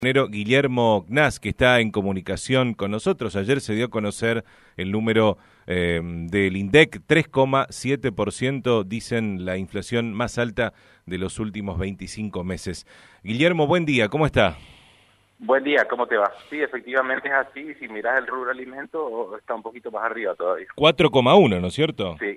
Guillermo Gnás, que está en comunicación con nosotros. Ayer se dio a conocer el número del INDEC, 3,7%, dicen la inflación más alta de los últimos 25 meses. Guillermo, buen día, ¿cómo está? Buen día, ¿cómo te va? Sí, efectivamente es así. Si miras el rubro alimento, está un poquito más arriba todavía. 4,1, ¿no es cierto? Sí.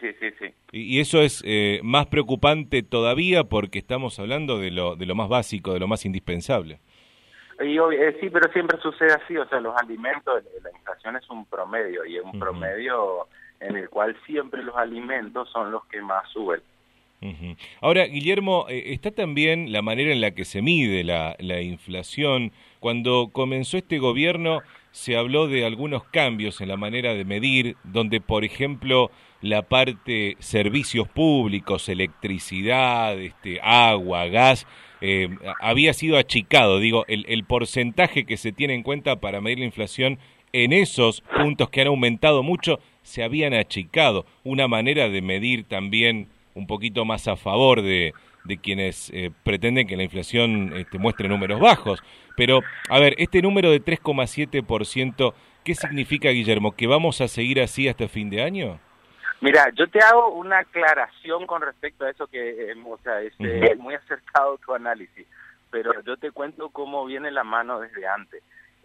Y eso es más preocupante todavía porque estamos hablando de lo más básico, de lo más indispensable. Sí, pero siempre sucede así, o sea, los alimentos, la inflación es un promedio, y es un promedio en el cual siempre los alimentos son los que más suben. Ahora, Guillermo, está también la manera en la que se mide la inflación. Cuando comenzó este gobierno se habló de algunos cambios en la manera de medir, donde, por ejemplo, la parte servicios públicos, electricidad, agua, gas, había sido achicado. Digo, el porcentaje que se tiene en cuenta para medir la inflación en esos puntos que han aumentado mucho se habían achicado. Una manera de medir también un poquito más a favor de quienes pretenden que la inflación muestre números bajos. Pero, a ver, este número de 3,7%, ¿qué significa, Guillermo? ¿Que vamos a seguir así hasta fin de año? Mira, yo te hago una aclaración con respecto a eso que, o sea, es muy acertado tu análisis, pero yo te cuento cómo viene la mano desde antes.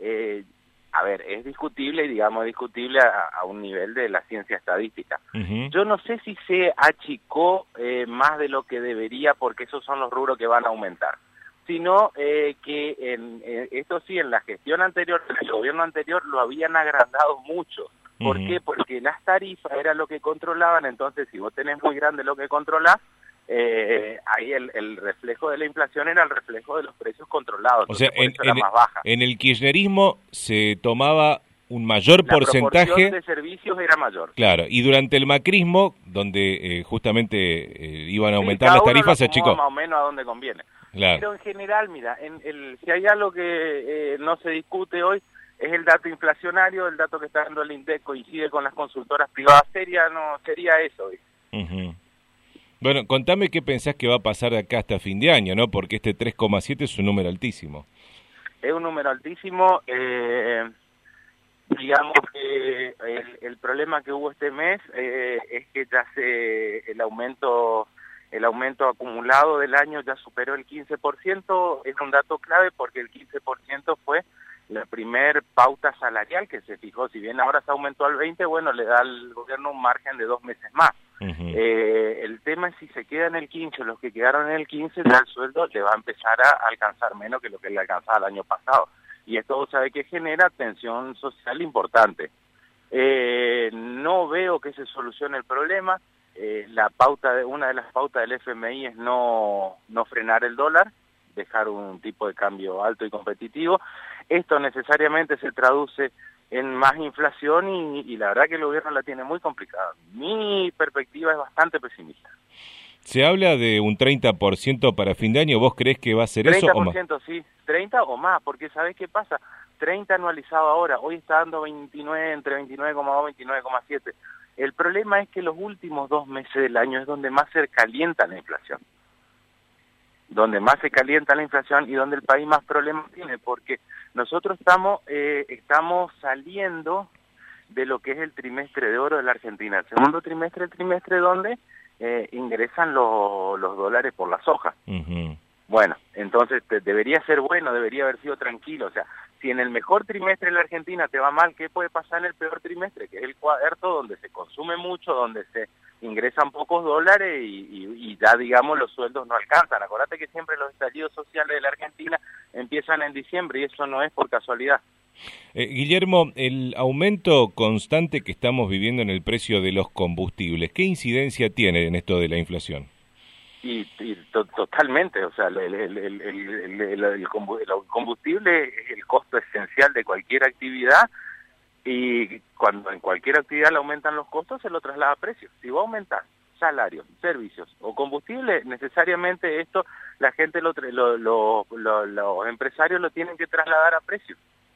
A ver, es discutible, digamos, discutible a un nivel de la ciencia estadística. Yo no sé si se achicó más de lo que debería, porque esos son los rubros que van a aumentar, sino que esto sí, en la gestión anterior, en el gobierno anterior, lo habían agrandado mucho. ¿Por qué? Porque las tarifas era lo que controlaban, entonces si vos tenés muy grande lo que controlás, ahí el reflejo de la inflación era el reflejo de los precios controlados. O sea, por eso era más baja. En el kirchnerismo se tomaba un mayor porcentaje. La proporción de servicios era mayor. Claro, y durante el macrismo, donde justamente iban a aumentar las tarifas, se achicó. Más o menos a donde conviene. Claro. Pero en general, mira, si hay algo que no se discute hoy, es el dato inflacionario. El dato que está dando el INDEC coincide con las consultoras privadas. Sería eso. Bueno, contame qué pensás que va a pasar de acá hasta fin de año, ¿no? Porque este 3,7 es un número altísimo. Es un número altísimo. Digamos que el problema que hubo este mes es que ya el aumento acumulado del año ya superó el 15%. Es un dato clave porque el 15% fue la primer pauta salarial que se fijó. Si bien ahora se aumentó al 20%, bueno, le da al gobierno un margen de 2 meses más. El tema es si se queda en el 15%, los que quedaron en el 15%, ya el sueldo le va a empezar a alcanzar menos que lo que le alcanzaba el año pasado. Y esto sabe que genera tensión social importante. No veo que se solucione el problema. Una de las pautas del FMI es no frenar el dólar, dejar un tipo de cambio alto y competitivo. Esto necesariamente se traduce en más inflación y la verdad que el gobierno la tiene muy complicada. Mi perspectiva es bastante pesimista. Se habla de un 30% para fin de año. ¿Vos creés que va a ser eso o más? 30%, sí, 30 o más, porque ¿sabés qué pasa? 30 anualizado ahora, hoy está dando 29, entre 29,2 y 29,7. El problema es que los últimos 2 meses del año es donde más se calienta la inflación. Donde más se calienta la inflación y donde el país más problemas tiene, porque nosotros estamos saliendo de lo que es el trimestre de oro de la Argentina. El segundo trimestre, el trimestre donde ingresan los dólares por la soja. Bueno, entonces debería ser bueno, debería haber sido tranquilo. O sea, si en el mejor trimestre de la Argentina te va mal, ¿qué puede pasar en el peor trimestre? Que es el cuarto, donde se consume mucho, donde se ingresan pocos dólares y ya, digamos, los sueldos no alcanzan. Acordate que siempre los estallidos sociales de la Argentina empiezan en diciembre y eso no es por casualidad. Guillermo, el aumento constante que estamos viviendo en el precio de los combustibles, ¿qué incidencia tiene en esto de la inflación? Totalmente, o sea, el combustible es el costo esencial de cualquier actividad y cuando en cualquier actividad le aumentan los costos se lo traslada a precios. Si va a aumentar salarios, servicios o combustible, necesariamente esto la gente, los empresarios lo tienen que trasladar a precios.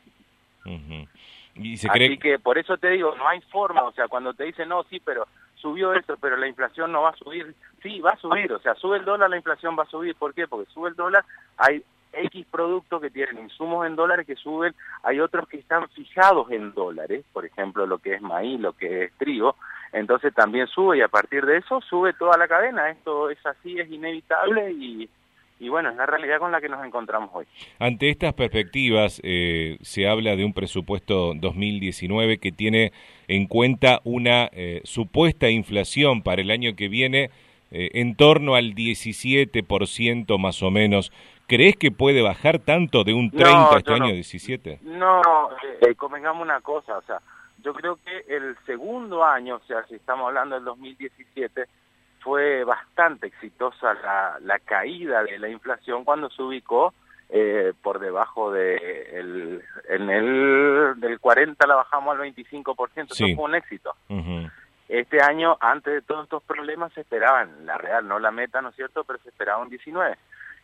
¿Y se Así que por eso te digo, no hay forma, o sea, cuando te dicen, no, sí, pero subió esto, pero la inflación no va a subir. Sí, va a subir, o sea, sube el dólar, la inflación va a subir. ¿Por qué? Porque sube el dólar, hay X productos que tienen insumos en dólares que suben, hay otros que están fijados en dólares, por ejemplo lo que es maíz, lo que es trigo, entonces también sube y a partir de eso sube toda la cadena. Esto es así, es inevitable y bueno, es la realidad con la que nos encontramos hoy. Ante estas perspectivas, se habla de un presupuesto 2019 que tiene en cuenta una supuesta inflación para el año que viene en torno al 17% más o menos. ¿Crees que puede bajar tanto de un 30 este año 17? No, convengamos una cosa, o sea, yo creo que el segundo año, o sea, si estamos hablando del 2017, fue bastante exitosa la caída de la inflación cuando se ubicó por debajo del 40 la bajamos al 25%, Sí. Eso fue un éxito. Uh-huh. Este año, antes de todos estos problemas, se esperaban, la real, no la meta, ¿no es cierto?, pero se esperaba un 19.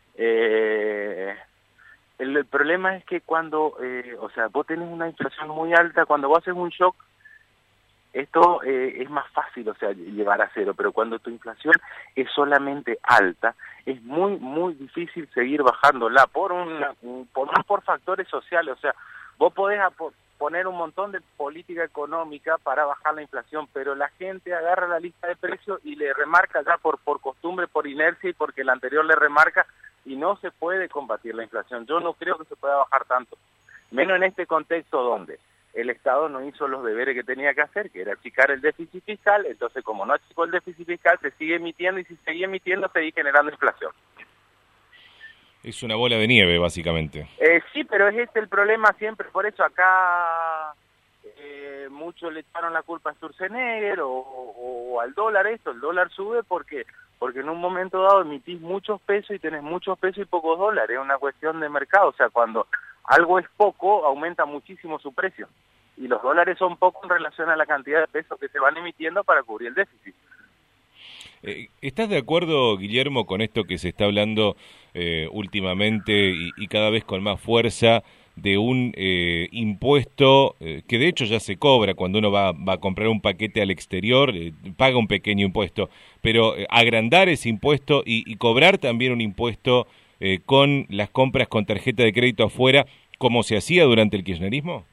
El problema es que cuando, o sea, vos tenés una inflación muy alta, cuando vos haces un shock, esto es más fácil, o sea, llevar a cero, pero cuando tu inflación es solamente alta, es muy, muy difícil seguir bajándola por factores sociales, o sea, vos podés poner un montón de política económica para bajar la inflación, pero la gente agarra la lista de precios y le remarca ya por costumbre, por inercia y porque el anterior le remarca, y no se puede combatir la inflación. Yo no creo que se pueda bajar tanto, menos en este contexto donde el Estado no hizo los deberes que tenía que hacer, que era achicar el déficit fiscal. Entonces, como no achicó el déficit fiscal, se sigue emitiendo, y si sigue emitiendo, sigue generando inflación. Es una bola de nieve, básicamente. Sí, pero es el problema siempre. Por eso acá muchos le echaron la culpa a Sturzenegger o al dólar. El dólar sube porque en un momento dado emitís muchos pesos y tenés muchos pesos y pocos dólares. Es una cuestión de mercado. O sea, cuando algo es poco, aumenta muchísimo su precio. Y los dólares son pocos en relación a la cantidad de pesos que se van emitiendo para cubrir el déficit. ¿Estás de acuerdo, Guillermo, con esto que se está hablando últimamente y cada vez con más fuerza de un impuesto que de hecho ya se cobra cuando uno va a comprar un paquete al exterior, paga un pequeño impuesto, pero agrandar ese impuesto y cobrar también un impuesto con las compras con tarjeta de crédito afuera, como se hacía durante el kirchnerismo?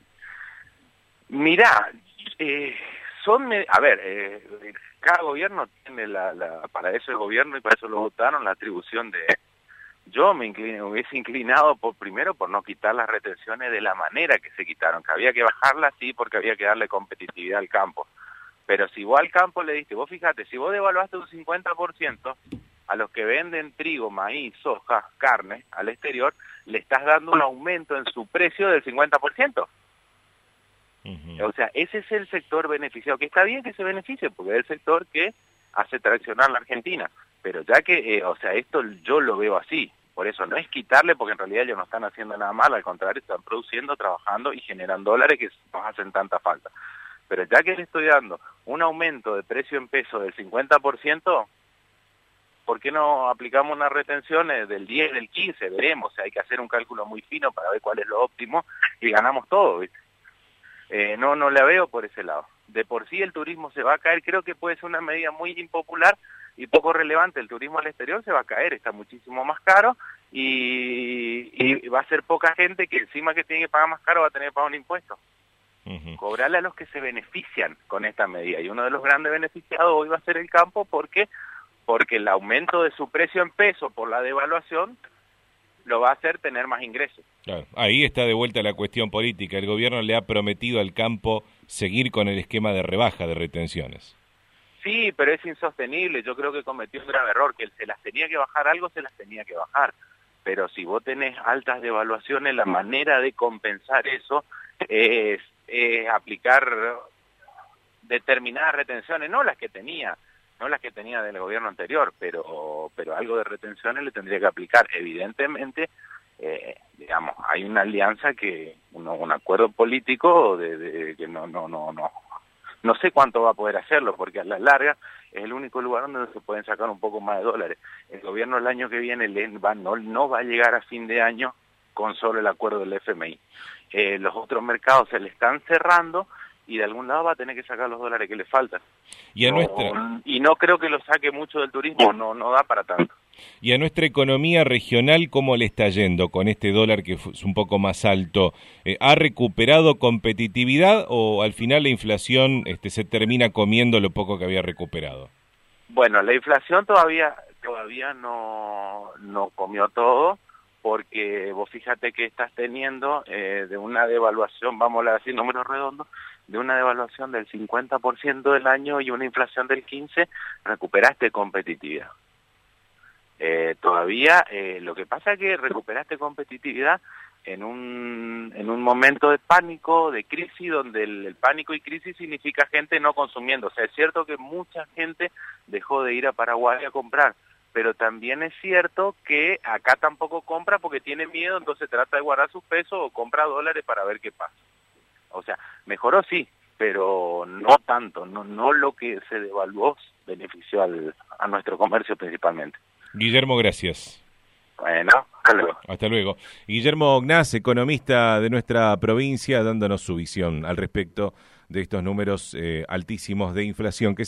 Mirá, cada gobierno tiene para eso el gobierno y para eso lo votaron, la atribución de... Yo me hubiese inclinado primero por no quitar las retenciones de la manera que se quitaron, que había que bajarlas, sí, porque había que darle competitividad al campo. Pero si vos al campo le diste, vos fíjate, si vos devaluaste un 50% a los que venden trigo, maíz, soja, carne al exterior, le estás dando un aumento en su precio del 50%. O sea, ese es el sector beneficiado, que está bien que se beneficie, porque es el sector que hace traccionar la Argentina. Pero ya que, esto yo lo veo así. Por eso no es quitarle, porque en realidad ellos no están haciendo nada mal, al contrario, están produciendo, trabajando y generan dólares que nos hacen tanta falta. Pero ya que le estoy dando un aumento de precio en peso del 50%, ¿por qué no aplicamos unas retenciones del 10, del 15? Veremos, o sea, hay que hacer un cálculo muy fino para ver cuál es lo óptimo y ganamos todo, ¿viste? No la veo por ese lado. De por sí el turismo se va a caer, creo que puede ser una medida muy impopular y poco relevante. El turismo al exterior se va a caer, está muchísimo más caro y va a ser poca gente que encima que tiene que pagar más caro va a tener que pagar un impuesto. Cobrarle a los que se benefician con esta medida, y uno de los grandes beneficiados hoy va a ser el campo porque el aumento de su precio en peso por la devaluación lo va a hacer tener más ingresos. Claro. Ahí está de vuelta la cuestión política. El gobierno le ha prometido al campo seguir con el esquema de rebaja de retenciones. Sí, pero es insostenible. Yo creo que cometió un grave error, que se las tenía que bajar algo, se las tenía que bajar. Pero si vos tenés altas devaluaciones, la manera de compensar eso es aplicar determinadas retenciones, no las que tenía del gobierno anterior, pero algo de retenciones le tendría que aplicar. Evidentemente, hay una alianza un acuerdo político que no sé cuánto va a poder hacerlo, porque a la larga es el único lugar donde se pueden sacar un poco más de dólares. El gobierno el año que viene no va a llegar a fin de año con solo el acuerdo del FMI. Los otros mercados se le están cerrando y de algún lado va a tener que sacar los dólares que le faltan. Y no creo que lo saque mucho del turismo, no da para tanto. Y a nuestra economía regional, ¿cómo le está yendo con este dólar que es un poco más alto? ¿Ha recuperado competitividad o al final la inflación se termina comiendo lo poco que había recuperado? Bueno, la inflación todavía no comió todo, porque vos fíjate que estás teniendo de una devaluación, vamos a decir números redondos, de una devaluación del 50% del año y una inflación del 15%, recuperaste competitividad. Todavía lo que pasa es que recuperaste competitividad en un momento de pánico, de crisis, donde el pánico y crisis significa gente no consumiendo. O sea, es cierto que mucha gente dejó de ir a Paraguay a comprar, pero también es cierto que acá tampoco compra porque tiene miedo, entonces trata de guardar sus pesos o compra dólares para ver qué pasa. O sea, mejoró sí, pero no tanto, no lo que se devaluó benefició a nuestro comercio principalmente. Guillermo, gracias. Bueno, hasta luego. Hasta luego. Guillermo Gnaz, economista de nuestra provincia, dándonos su visión al respecto de estos números altísimos de inflación que